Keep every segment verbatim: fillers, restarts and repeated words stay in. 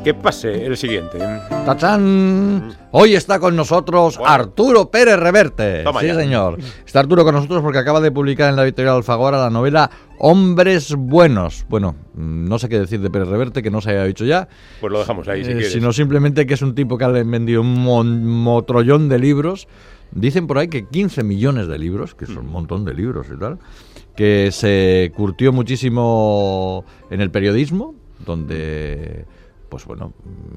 Que pase el siguiente. ¡Tachán! Hoy está con nosotros bueno. Arturo Pérez Reverte. Toma sí, ya. señor. Está Arturo con nosotros porque acaba de publicar en la editorial Alfaguara la novela Hombres Buenos. Bueno, no sé qué decir de Pérez Reverte, que no se haya dicho ya. Pues lo dejamos ahí, si eh, quieres. Sino simplemente que es un tipo que ha vendido un mon- motrollón de libros. Dicen por ahí que quince millones de libros, que son un montón de libros y tal, que se curtió muchísimo en el periodismo, donde... pues bueno,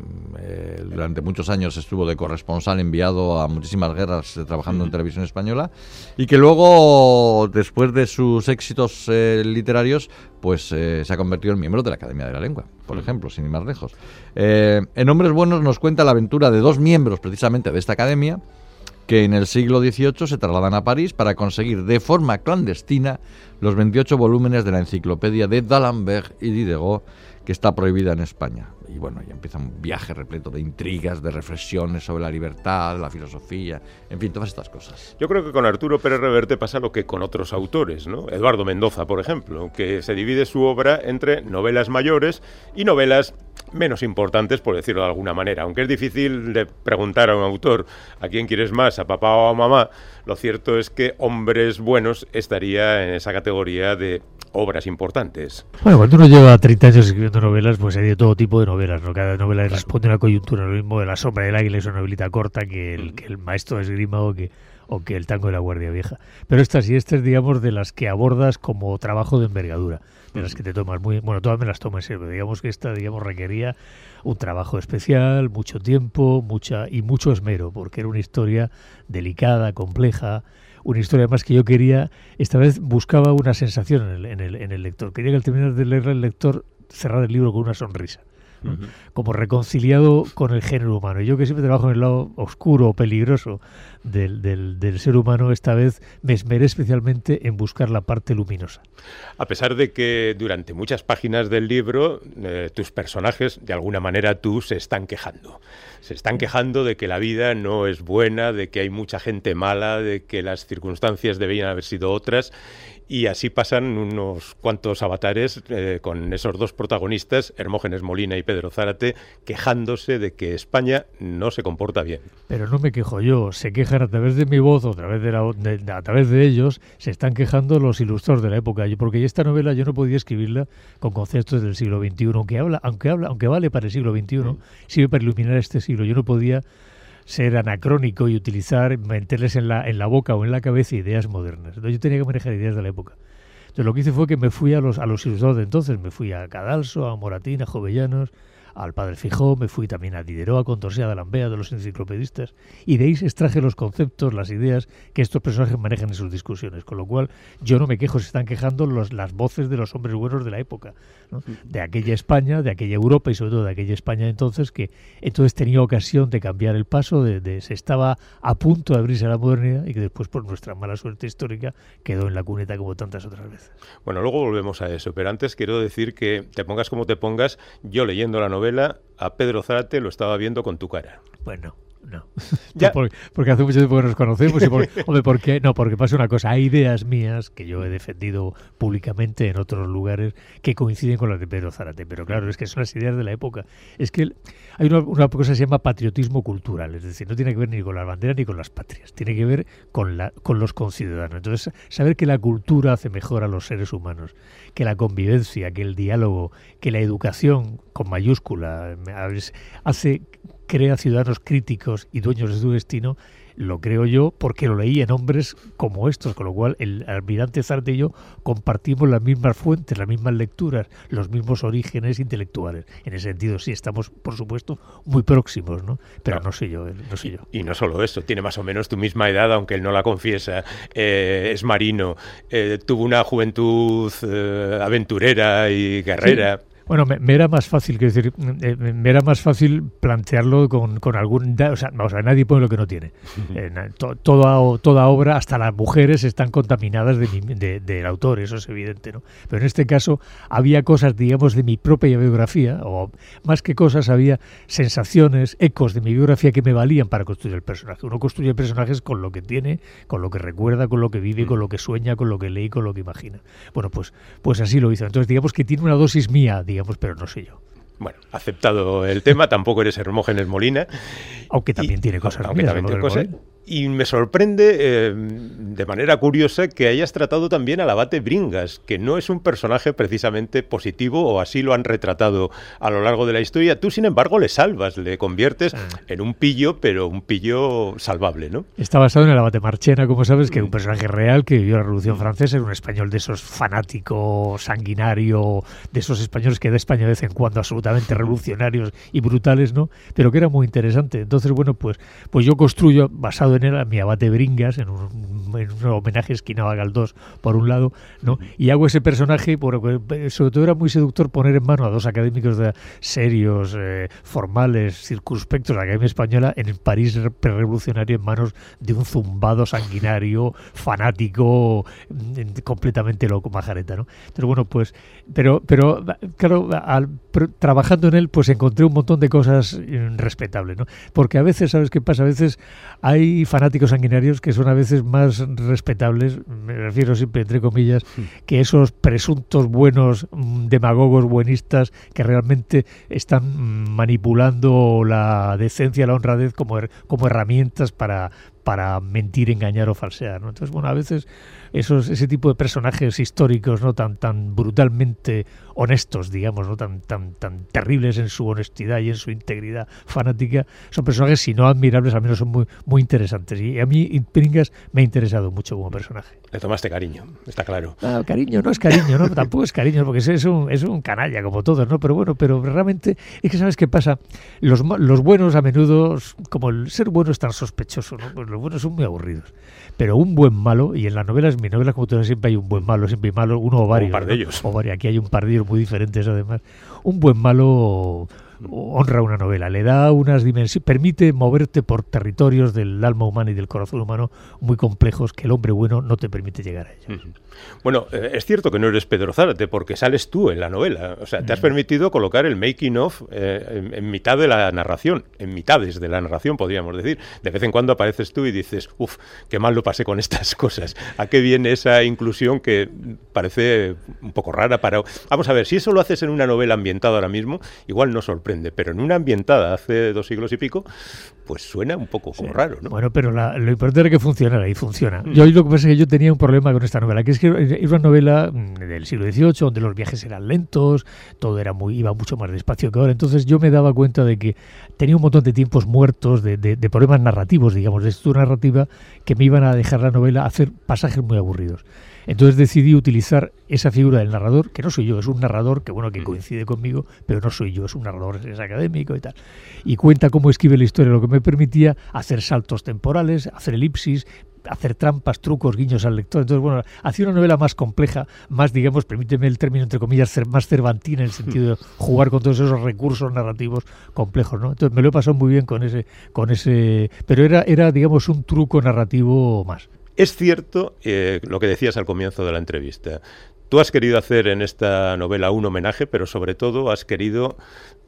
eh, durante muchos años estuvo de corresponsal enviado a muchísimas guerras eh, trabajando en televisión española, y que luego, después de sus éxitos eh, literarios, pues eh, se ha convertido en miembro de la Academia de la Lengua, por ejemplo, sin ir más lejos. Eh, en Hombres Buenos nos cuenta la aventura de dos miembros precisamente de esta academia, que en el siglo dieciocho se trasladan a París para conseguir de forma clandestina los veintiocho volúmenes de la enciclopedia de D'Alembert y Diderot, que está prohibida en España. Y bueno, ya empieza un viaje repleto de intrigas, de reflexiones sobre la libertad, la filosofía, en fin, todas estas cosas. Yo creo que con Arturo Pérez Reverte pasa lo que con otros autores, ¿no? Eduardo Mendoza, por ejemplo, que se divide su obra entre novelas mayores y novelas menos importantes, por decirlo de alguna manera. Aunque es difícil de preguntar a un autor a quién quieres más, a papá o a mamá, lo cierto es que Hombres Buenos estaría en esa categoría de obras importantes. Bueno, cuando uno lleva treinta años escribiendo novelas, pues hay de todo tipo de novelas, ¿no? Cada novela responde a una coyuntura. Lo mismo de La sombra del águila es una novelita corta que el, que el maestro de esgrima o que, o que el tango de la Guardia Vieja. Pero estas y estas, digamos, de las que abordas como trabajo de envergadura, de las que te tomas muy... Bueno, todas me las tomo en serio. Digamos que esta, digamos, requería un trabajo especial, mucho tiempo, mucha y mucho esmero, porque era una historia delicada, compleja, una historia más que yo quería, esta vez buscaba una sensación en el, en el, en el lector. Quería que al terminar de leer el lector cerrar el libro con una sonrisa, ¿no? Uh-huh. Como reconciliado con el género humano. Y yo, que siempre trabajo en el lado oscuro o peligroso del, del, del ser humano, esta vez me esmeré especialmente en buscar la parte luminosa. A pesar de que durante muchas páginas del libro eh, tus personajes, de alguna manera tú, se están quejando. Se están quejando de que la vida no es buena, de que hay mucha gente mala, de que las circunstancias deberían haber sido otras. Y así pasan unos cuantos avatares eh, con esos dos protagonistas, Hermógenes Molina y Pedro Zárate, quejándose de que España no se comporta bien. Pero no me quejo yo, se quejan a través de mi voz o a través de, la, de, a través de ellos, se están quejando los ilustrados de la época. Yo, porque esta novela yo no podía escribirla con conceptos del siglo veintiuno, aunque habla, aunque habla, aunque vale para el siglo veintiuno, sí. Sirve para iluminar este siglo. Yo no podía ser anacrónico y utilizar, meterles en la, en la boca o en la cabeza ideas modernas. Entonces yo tenía que manejar ideas de la época. Entonces lo que hice fue que me fui a los, a los ilustrados de entonces, me fui a Cadalso, a Moratín, a Jovellanos, al Padre Fijó, me fui también a Diderot, a Condorcet, a D'Alembert, de los enciclopedistas, y de ahí extraje los conceptos, las ideas que estos personajes manejan en sus discusiones, con lo cual yo no me quejo, se están quejando los, las voces de los hombres buenos de la época, ¿no? De aquella España, de aquella Europa y sobre todo de aquella España entonces, que entonces tenía ocasión de cambiar el paso, de, de se estaba a punto de abrirse a la modernidad y que después, por nuestra mala suerte histórica, quedó en la cuneta como tantas otras veces. Bueno, luego volvemos a eso, pero antes quiero decir que te pongas como te pongas, yo leyendo la novela, a Pedro Zárate lo estaba viendo con tu cara. Bueno, no. Ya. Porque, porque hace mucho tiempo que nos conocemos y por, hombre, ¿por qué? No, porque pasa una cosa, hay ideas mías que yo he defendido públicamente en otros lugares que coinciden con las de Pedro Zárate, pero claro, es que son las ideas de la época. Es que hay una, una cosa que se llama patriotismo cultural, es decir, no tiene que ver ni con las banderas ni con las patrias, tiene que ver con, la, con los conciudadanos. Entonces, saber que la cultura hace mejor a los seres humanos, que la convivencia, que el diálogo, que la educación con mayúscula hace, crea ciudadanos críticos y dueños de su destino, lo creo yo porque lo leí en hombres como estos, con lo cual el almirante Zárate y yo compartimos las mismas fuentes, las mismas lecturas, los mismos orígenes intelectuales. En ese sentido sí estamos, por supuesto, muy próximos, ¿no? Pero no, no sé yo, no sé yo. Y no solo eso, tiene más o menos tu misma edad, aunque él no la confiesa, eh, es marino, eh, tuvo una juventud eh, aventurera y guerrera. Sí. Bueno, me, me era más fácil, quiero decir, eh, me era más fácil plantearlo con, con algún... O sea, o sea, nadie pone lo que no tiene. Eh, to, toda, toda obra, hasta las mujeres, están contaminadas de mi, de, del autor, eso es evidente, ¿no? Pero en este caso había cosas, digamos, de mi propia biografía, o más que cosas, había sensaciones, ecos de mi biografía que me valían para construir el personaje. Uno construye personajes con lo que tiene, con lo que recuerda, con lo que vive, con lo que sueña, con lo que lee, con lo que imagina. Bueno, pues, pues así lo hizo. Entonces, digamos que tiene una dosis mía, digamos, pero no sé yo. Bueno, aceptado el tema, tampoco eres Hermógenes Molina. Aunque también y, tiene cosas. Aunque mías, también tiene cosas. Y me sorprende eh, de manera curiosa que hayas tratado también al abate Bringas, que no es un personaje precisamente positivo, o así lo han retratado a lo largo de la historia. Tú, sin embargo, le salvas, le conviertes ah. en un pillo, pero un pillo salvable, ¿no? Está basado en el abate Marchena, como sabes, que es un personaje real que vivió la Revolución Francesa, era un español de esos fanático, sanguinario, de esos españoles que da España de vez en cuando absolutamente revolucionarios y brutales, ¿no? Pero que era muy interesante. Entonces, bueno, pues, pues yo construyo, basado en él, a mi abate Bringas, en un, en un homenaje esquinado a Galdós, por un lado, ¿no? Y hago ese personaje, porque sobre todo era muy seductor poner en mano a dos académicos de, serios, eh, formales, circunspectos de la Academia Española, en el París prerevolucionario, en manos de un zumbado sanguinario, fanático, completamente loco, majareta, ¿no? Entonces, bueno, pues, pero, pero claro, al, pr- trabajando en él, pues encontré un montón de cosas respetables, ¿no? Porque a veces, ¿sabes qué pasa? A veces hay fanáticos sanguinarios que son a veces más respetables, me refiero siempre entre comillas, que esos presuntos buenos demagogos buenistas que realmente están manipulando la decencia, la honradez como, her- como herramientas para, para mentir, engañar o falsear, ¿no? Entonces, bueno, a veces esos, ese tipo de personajes históricos, ¿no? tan, tan brutalmente honestos, digamos, ¿no? tan, tan, tan terribles en su honestidad y en su integridad fanática, son personajes, si no admirables, al menos son muy, muy interesantes. Y a mí Bringas me ha interesado mucho como personaje. Le tomaste cariño, está claro. No, cariño, no es cariño, ¿no? Tampoco es cariño, porque es un, es un canalla como todos, ¿no? Pero bueno, pero realmente es que ¿sabes qué pasa? Los, los buenos a menudo, como el ser bueno es tan sospechoso, ¿no? Pues los buenos son muy aburridos. Pero un buen malo, y en las novelas, mis novelas como tú sabes, siempre hay un buen malo, siempre hay malo, uno o varios. Un par de ellos. ¿no? O varios. Aquí hay un par de ellos muy diferentes además. Un buen malo honra una novela, le da unas dimensiones, permite moverte por territorios del alma humana y del corazón humano muy complejos que el hombre bueno no te permite llegar a ellos. Uh-huh. Bueno, eh, es cierto que no eres Pedro Zárate porque sales tú en la novela, o sea, te has permitido colocar el making of eh, en, en mitad de la narración, en mitades de la narración podríamos decir. De vez en cuando apareces tú y dices, uff, qué mal lo pasé con estas cosas. ¿A qué viene esa inclusión que parece un poco rara para... Vamos a ver, si eso lo haces en una novela ambientada ahora mismo, igual no sorprende, pero en una ambientada hace dos siglos y pico, pues suena un poco como sí. raro, ¿no? Bueno, pero la, lo importante era que funcionara y funciona. Mm. Yo lo que pasa es que yo tenía un problema con esta novela, que es que era una novela del siglo dieciocho, donde los viajes eran lentos, todo era muy iba mucho más despacio que ahora. Entonces yo me daba cuenta de que tenía un montón de tiempos muertos, de, de, de problemas narrativos, digamos, de estructura narrativa, que me iban a dejar la novela hacer pasajes muy aburridos. Entonces decidí utilizar esa figura del narrador, que no soy yo, es un narrador que bueno que coincide conmigo, pero no soy yo, es un narrador, es académico y tal. Y cuenta cómo escribe la historia, lo que me permitía hacer saltos temporales, hacer elipsis, hacer trampas, trucos, guiños al lector. Entonces, bueno, hacía una novela más compleja, más, digamos, permíteme el término entre comillas, más cervantina, en el sentido de jugar con todos esos recursos narrativos complejos, ¿no? Entonces me lo he pasado muy bien con ese, con ese, pero era, era digamos, un truco narrativo más. Es cierto eh, lo que decías al comienzo de la entrevista. Tú has querido hacer en esta novela un homenaje, pero sobre todo has querido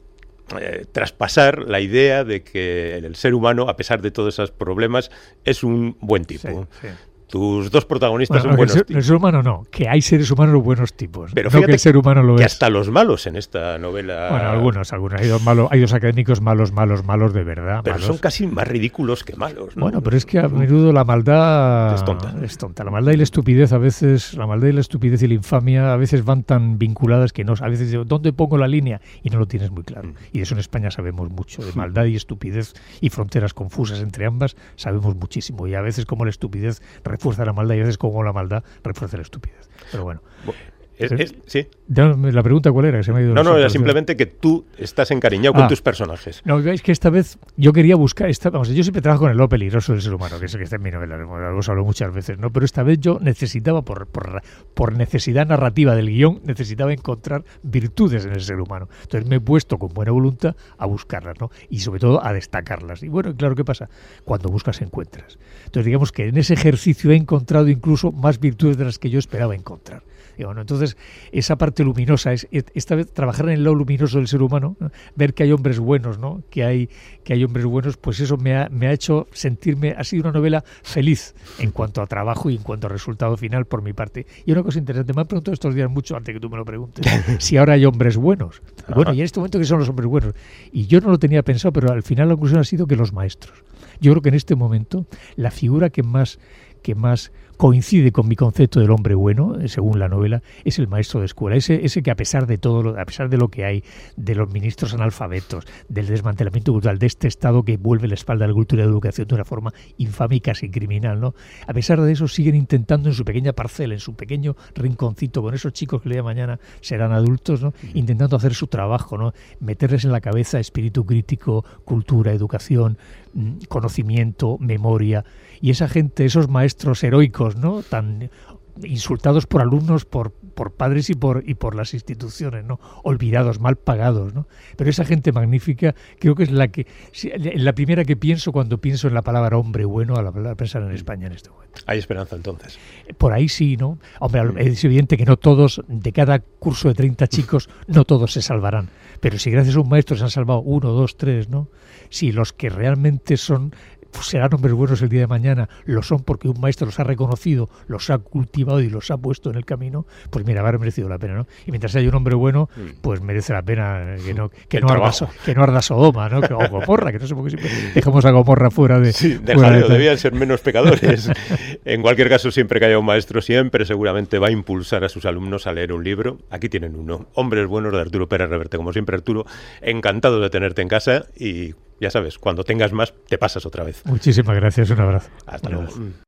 eh, traspasar la idea de que el ser humano, a pesar de todos esos problemas, es un buen tipo. Sí, sí. Tus dos protagonistas bueno, son buenos ser, tipos. El ser humano no, que hay seres humanos buenos tipos. Pero no fíjate que el ser humano lo que es. hasta los malos en esta novela... Bueno, algunos, algunos. Hay dos, malos, hay dos académicos malos, malos, malos de verdad. Pero malos. son casi más ridículos que malos, ¿no? Bueno, pero es que a menudo la maldad es tonta. es tonta. La maldad y la estupidez a veces, la maldad y la estupidez y la infamia a veces van tan vinculadas que no, a veces digo, ¿dónde pongo la línea? Y no lo tienes muy claro. Mm. Y de eso en España sabemos mucho. De maldad y estupidez y fronteras confusas entre ambas sabemos muchísimo. Y a veces como la estupidez refuerza la maldad y a veces como la maldad refuerza la estupidez. Pero bueno. Es, es, sí. La pregunta cuál era, que se me ha ido. No, no, era simplemente que tú estás encariñado ah, con tus personajes. No, es que esta vez yo quería buscar, esta, vamos, yo siempre trabajo con el lo peligroso del ser humano, que es el que está en mi novela, lo hablo muchas veces, ¿no? Pero esta vez yo necesitaba, por, por, por necesidad narrativa del guión, necesitaba encontrar virtudes en el ser humano. Entonces me he puesto con buena voluntad a buscarlas, ¿no? Y sobre todo a destacarlas. Y bueno, claro, ¿qué pasa? Cuando buscas, encuentras. Entonces digamos que en ese ejercicio he encontrado incluso más virtudes de las que yo esperaba encontrar. Digo, ¿no? Entonces, esa parte luminosa, es, esta vez trabajar en el lado luminoso del ser humano, ¿no? Ver que hay hombres buenos, ¿no? Que hay, que hay hombres buenos, pues eso me ha, me ha hecho sentirme, ha sido una novela feliz en cuanto a trabajo y en cuanto a resultado final por mi parte. Y una cosa interesante, me han preguntado estos días mucho, antes que tú me lo preguntes, si ahora hay hombres buenos. Bueno, y en este momento, ¿qué son los hombres buenos? Y yo no lo tenía pensado, pero al final la conclusión ha sido que los maestros. Yo creo que en este momento la figura que más, que más coincide con mi concepto del hombre bueno, según la novela, es el maestro de escuela. Ese, ese que a pesar de todo, lo, a pesar de lo que hay, de los ministros analfabetos, del desmantelamiento cultural, de este Estado que vuelve la espalda a la cultura y la educación de una forma infame y casi criminal, ¿no? A pesar de eso, siguen intentando en su pequeña parcela, en su pequeño rinconcito, con esos chicos que el día de mañana serán adultos, ¿no? Intentando hacer su trabajo, ¿no? Meterles en la cabeza espíritu crítico, cultura, educación, conocimiento, memoria. Y esa gente, esos maestros heroicos, ¿no? Tan insultados por alumnos, por, por padres y por y por las instituciones, ¿no? Olvidados, mal pagados, ¿no? Pero esa gente magnífica creo que es la que la primera que pienso cuando pienso en la palabra hombre bueno a la palabra pensar en España en este momento. Hay esperanza entonces. Por ahí sí, ¿no? Hombre, es evidente que no todos, de cada curso de treinta chicos, no todos se salvarán. Pero si gracias a un maestro se han salvado uno, dos, tres, ¿no? Si los que realmente son pues serán hombres buenos el día de mañana, lo son porque un maestro los ha reconocido, los ha cultivado y los ha puesto en el camino, pues mira, habrá merecido la pena, ¿no? Y mientras haya un hombre bueno, pues merece la pena que no, que no, arda, que no arda Sodoma, ¿no? Que, o Gomorra, que no sé por qué siempre dejamos a Gomorra fuera de... Sí, dejarlo, de debían ser menos pecadores. En cualquier caso, siempre que haya un maestro, siempre seguramente va a impulsar a sus alumnos a leer un libro. Aquí tienen uno, Hombres Buenos, de Arturo Pérez Reverte. Como siempre, Arturo, encantado de tenerte en casa y... ya sabes, cuando tengas más, te pasas otra vez. Muchísimas gracias, un abrazo. Hasta luego.